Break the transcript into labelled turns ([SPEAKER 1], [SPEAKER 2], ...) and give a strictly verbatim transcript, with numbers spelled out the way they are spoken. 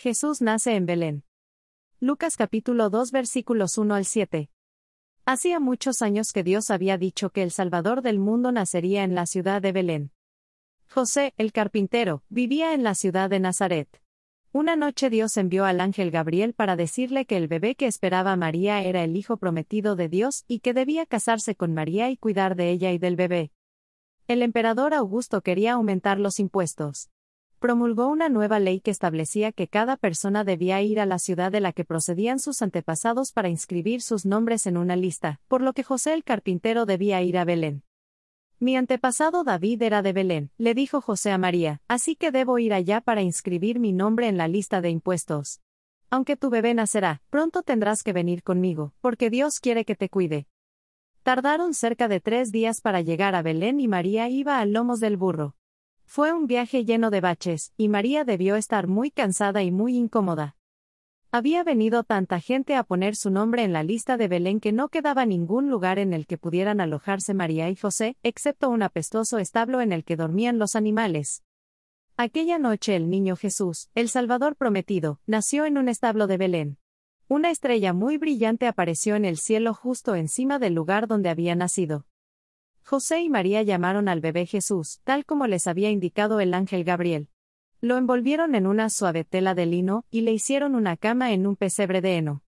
[SPEAKER 1] Jesús nace en Belén. Lucas capítulo dos versículos uno al siete. Hacía muchos años que Dios había dicho que el Salvador del mundo nacería en la ciudad de Belén. José, el carpintero, vivía en la ciudad de Nazaret. Una noche Dios envió al ángel Gabriel para decirle que el bebé que esperaba María era el hijo prometido de Dios y que debía casarse con María y cuidar de ella y del bebé. El emperador Augusto quería aumentar los impuestos. Promulgó una nueva ley que establecía que cada persona debía ir a la ciudad de la que procedían sus antepasados para inscribir sus nombres en una lista, por lo que José el carpintero debía ir a Belén. Mi antepasado David era de Belén, le dijo José a María, así que debo ir allá para inscribir mi nombre en la lista de impuestos. Aunque tu bebé nacerá, pronto tendrás que venir conmigo, porque Dios quiere que te cuide. Tardaron cerca de tres días para llegar a Belén y María iba a lomos del burro. Fue un viaje lleno de baches, y María debió estar muy cansada y muy incómoda. Había venido tanta gente a poner su nombre en la lista de Belén que no quedaba ningún lugar en el que pudieran alojarse María y José, excepto un apestoso establo en el que dormían los animales. Aquella noche el niño Jesús, el Salvador prometido, nació en un establo de Belén. Una estrella muy brillante apareció en el cielo justo encima del lugar donde había nacido. José y María llamaron al bebé Jesús, tal como les había indicado el ángel Gabriel. Lo envolvieron en una suave tela de lino, y le hicieron una cama en un pesebre de heno.